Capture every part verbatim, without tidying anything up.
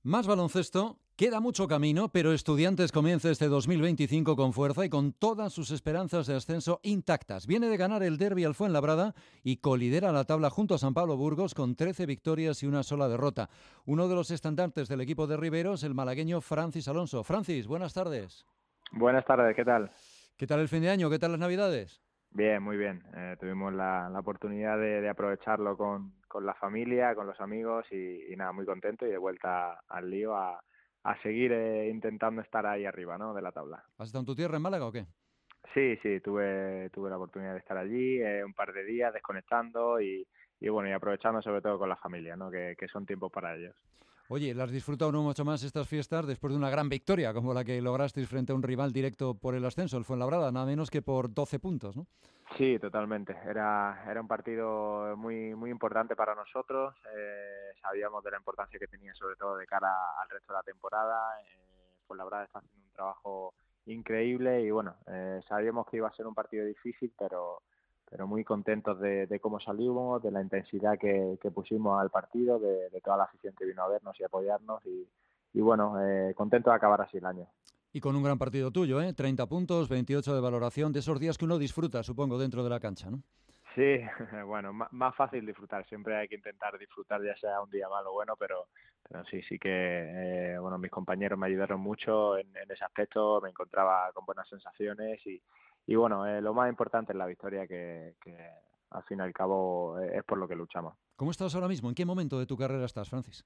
Más baloncesto, queda mucho camino, pero Estudiantes comienza este dos mil veinticinco con fuerza y con todas sus esperanzas de ascenso intactas. Viene de ganar el derbi al Fuenlabrada y colidera la tabla junto a San Pablo Burgos con trece victorias y una sola derrota. Uno de los estandartes del equipo de Rivero es el malagueño Francis Alonso. Francis, buenas tardes. Buenas tardes, ¿qué tal? ¿Qué tal el fin de año? ¿Qué tal las Navidades? Bien, muy bien. Eh, tuvimos la, la oportunidad de, de aprovecharlo con, con la familia, con los amigos y, y nada, muy contento y de vuelta al lío a, a seguir eh, intentando estar ahí arriba, ¿no? De la tabla. ¿Has estado en tu tierra en Málaga o qué? Sí, sí, tuve, tuve la oportunidad de estar allí eh, un par de días desconectando y, y bueno, y aprovechando sobre todo con la familia, ¿no? Que, que son tiempos para ellos. Oye, ¿las has disfrutado no mucho más estas fiestas después de una gran victoria como la que lograsteis frente a un rival directo por el ascenso, el Fuenlabrada, nada menos que por doce puntos, ¿no? Sí, totalmente. Era, era un partido muy, muy importante para nosotros. Eh, sabíamos de la importancia que tenía, sobre todo de cara al resto de la temporada. Eh, pues la verdad está haciendo un trabajo increíble y bueno, eh, sabíamos que iba a ser un partido difícil, pero, pero muy contentos de, de cómo salimos, de la intensidad que, que pusimos al partido, de, de toda la afición que vino a vernos y apoyarnos y, y bueno, eh, contentos de acabar así el año. Y con un gran partido tuyo, ¿eh? treinta puntos, veintiocho de valoración, de esos días que uno disfruta, supongo, dentro de la cancha, ¿no? Sí, bueno, má- más fácil disfrutar. Siempre hay que intentar disfrutar, ya sea un día malo o bueno, pero, pero sí, sí que, eh, bueno, mis compañeros me ayudaron mucho en, en ese aspecto. Me encontraba con buenas sensaciones y, y bueno, eh, lo más importante es la victoria que, que al fin y al cabo eh, es por lo que luchamos. ¿Cómo estás ahora mismo? ¿En qué momento de tu carrera estás, Francis?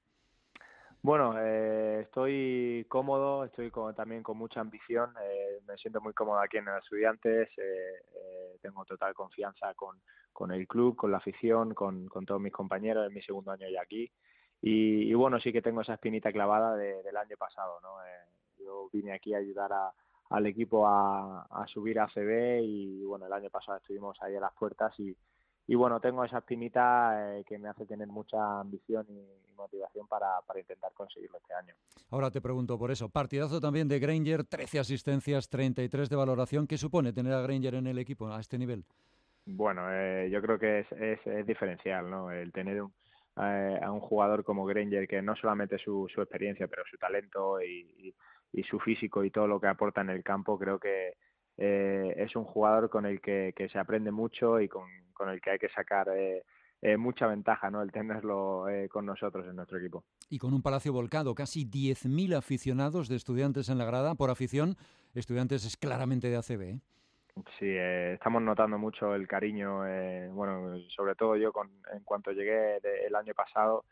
Bueno, eh, estoy cómodo, estoy con- también con mucha ambición, eh, me siento muy cómodo aquí en el Estudiantes, eh, eh, tengo total confianza con, con el club, con la afición, con, con todos mis compañeros, es mi segundo año ya aquí y, y bueno, sí que tengo esa espinita clavada de- del año pasado, ¿no? Eh, yo vine aquí a ayudar a- al equipo a, a subir a A C B y bueno, el año pasado estuvimos ahí a las puertas y y bueno, tengo esa espinita eh, que me hace tener mucha ambición y, y motivación para, para intentar conseguirlo este año. Ahora te pregunto por eso. Partidazo también de Granger, trece asistencias, treinta y tres de valoración. ¿Qué supone tener a Granger en el equipo a este nivel? Bueno, eh, yo creo que es, es, es diferencial, ¿no? El tener un, eh, a un jugador como Granger, que no solamente su, su experiencia, pero su talento y, y, y su físico y todo lo que aporta en el campo, creo que eh, es un jugador con el que, que se aprende mucho y con, con el que hay que sacar eh, eh, mucha ventaja, ¿no? El tenerlo eh, con nosotros en nuestro equipo. Y con un palacio volcado, casi diez mil aficionados de Estudiantes en la grada. Por afición, Estudiantes es claramente de A C B, ¿eh? Sí, eh, estamos notando mucho el cariño, eh, bueno, sobre todo yo con, en cuanto llegué de- el año pasado,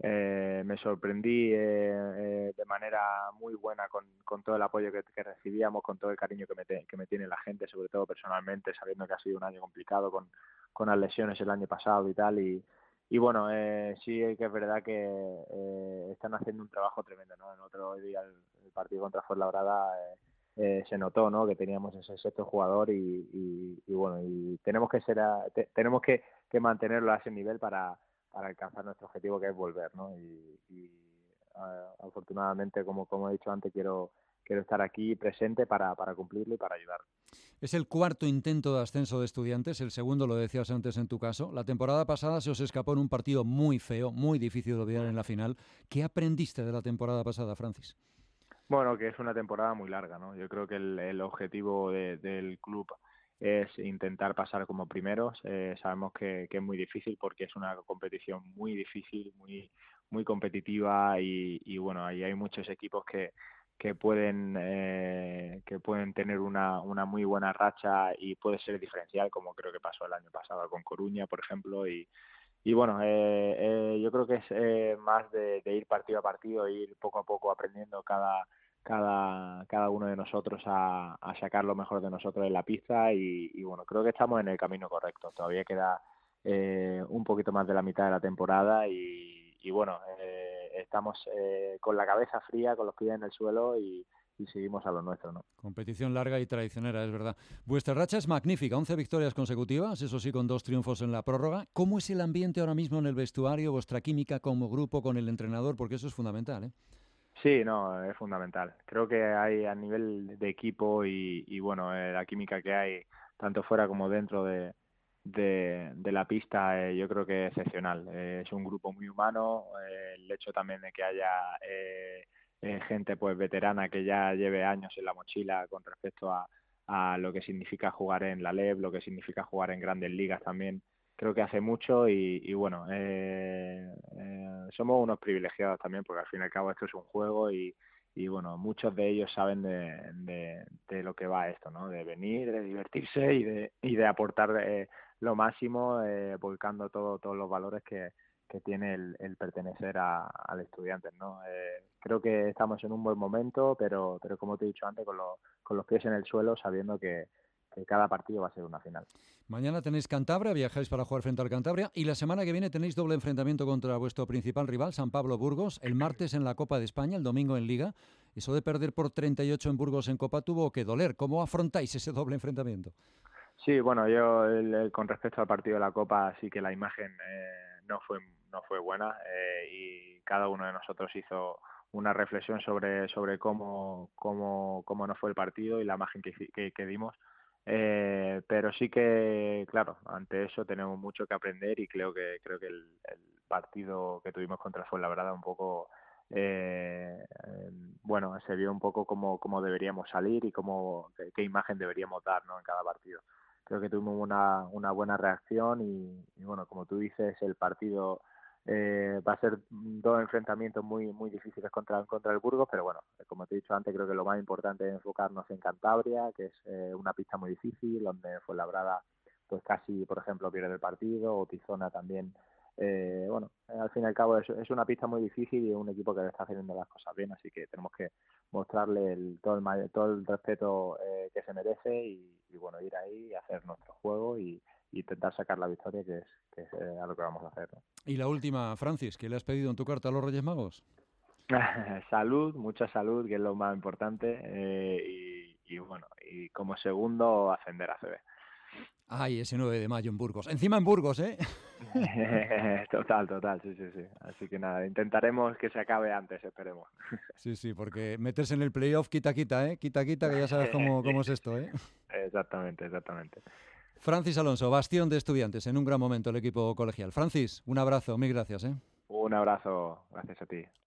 eh, me sorprendí eh, eh, de manera muy buena con, con todo el apoyo que, que recibíamos, con todo el cariño que me, te- que me tiene la gente, sobre todo personalmente, sabiendo que ha sido un año complicado con, con las lesiones el año pasado y tal, y, y bueno, eh, sí que es verdad que eh, están haciendo un trabajo tremendo, ¿no? El otro día el, el partido contra Fuenlabrada eh, eh, se notó, ¿no? Que teníamos ese sexto jugador y, y, y bueno, y tenemos que ser a, te, tenemos que, que mantenerlo a ese nivel para, para alcanzar nuestro objetivo, que es volver, ¿no? Y, y uh, afortunadamente, como, como he dicho antes, quiero quiero estar aquí presente para, para cumplirlo y para ayudar. Es el cuarto intento de ascenso de Estudiantes, el segundo lo decías antes en tu caso. La temporada pasada se os escapó en un partido muy feo, muy difícil de olvidar en la final. ¿Qué aprendiste de la temporada pasada, Francis? Bueno, que es una temporada muy larga, ¿no? Yo creo que el, el objetivo de, del club es intentar pasar como primeros. Eh, sabemos que, que es muy difícil porque es una competición muy difícil, muy muy competitiva y, y bueno, ahí hay muchos equipos que que pueden eh, que pueden tener una, una muy buena racha y puede ser diferencial, como creo que pasó el año pasado con Coruña, por ejemplo, y y bueno, eh, eh, yo creo que es eh, más de, de ir partido a partido, ir poco a poco aprendiendo cada cada, cada uno de nosotros a, a sacar lo mejor de nosotros en la pista y, y bueno, creo que estamos en el camino correcto. Todavía queda eh, un poquito más de la mitad de la temporada y, y bueno, eh, estamos eh, con la cabeza fría, con los pies en el suelo y, y seguimos a lo nuestro, ¿no? Competición larga y traicionera, es verdad. Vuestra racha es magnífica, once victorias consecutivas, eso sí, con dos triunfos en la prórroga. ¿Cómo es el ambiente ahora mismo en el vestuario, vuestra química como grupo con el entrenador? Porque eso es fundamental, ¿eh? Sí, no, es fundamental. Creo que hay a nivel de equipo y, y bueno, eh, la química que hay tanto fuera como dentro de, de, de la pista, eh, yo creo que es excepcional. Eh, es un grupo muy humano. Eh, el hecho también de que haya eh, gente pues veterana que ya lleve años en la mochila con respecto a, a lo que significa jugar en la L E V, lo que significa jugar en grandes ligas también. Creo que hace mucho y, y bueno, eh, eh, somos unos privilegiados también porque al fin y al cabo esto es un juego y, y bueno, muchos de ellos saben de, de, de lo que va esto, ¿no? De venir, de divertirse y de, y de aportar eh, lo máximo, eh, volcando todo, todos los valores que, que tiene el, el pertenecer a, al Estudiantes, ¿no? Eh, creo que estamos en un buen momento, pero, pero como te he dicho antes, con, los con los pies en el suelo, sabiendo que, que cada partido va a ser una final. Mañana tenéis Cantabria, viajáis para jugar frente al Cantabria y la semana que viene tenéis doble enfrentamiento contra vuestro principal rival, San Pablo Burgos, el martes en la Copa de España, el domingo en Liga. Eso de perder por treinta y ocho en Burgos en Copa tuvo que doler. ¿Cómo afrontáis ese doble enfrentamiento? Sí, bueno, yo el, el, con respecto al partido de la Copa sí que la imagen eh, no fue no fue buena eh, y cada uno de nosotros hizo una reflexión sobre sobre cómo cómo cómo nos fue el partido y la imagen que, que, que dimos. Eh, pero sí que, claro, ante eso tenemos mucho que aprender y creo que creo que el, el partido que tuvimos contra Fuenlabrada un poco, eh, eh, bueno, se vio un poco cómo, cómo deberíamos salir y cómo, qué, qué imagen deberíamos dar, ¿no? En cada partido. Creo que tuvimos una, una buena reacción y, y, bueno, como tú dices, el partido eh, va a ser dos enfrentamientos muy muy difíciles contra, contra el Burgos, pero bueno, como te he dicho antes, creo que lo más importante es enfocarnos en Cantabria, que es eh, una pista muy difícil, donde Fuenlabrada pues casi, por ejemplo, pierde el partido, o Tizona también. Eh, bueno, al fin y al cabo es, es una pista muy difícil y es un equipo que está haciendo las cosas bien, así que tenemos que mostrarle el, todo, el, todo el respeto eh, que se merece y, y bueno, ir ahí y hacer nuestro juego y, y intentar sacar la victoria, que es, que es eh, a lo que vamos a hacer, ¿no? Y la última, Francis, ¿qué le has pedido en tu carta a los Reyes Magos? Salud, mucha salud, que es lo más importante, eh, y, y bueno, y como segundo, ascender a C B. Ay, ese nueve de mayo en Burgos. Encima en Burgos, ¿eh? Total, total, sí, sí, sí. Así que nada, intentaremos que se acabe antes, esperemos. Sí, sí, porque meterse en el playoff quita, quita, ¿eh? Quita, quita, que ya sabes cómo, cómo es esto, ¿eh? Exactamente, exactamente. Francis Alonso, bastión de Estudiantes, en un gran momento el equipo colegial. Francis, un abrazo, mil gracias, ¿eh? Un abrazo, gracias a ti.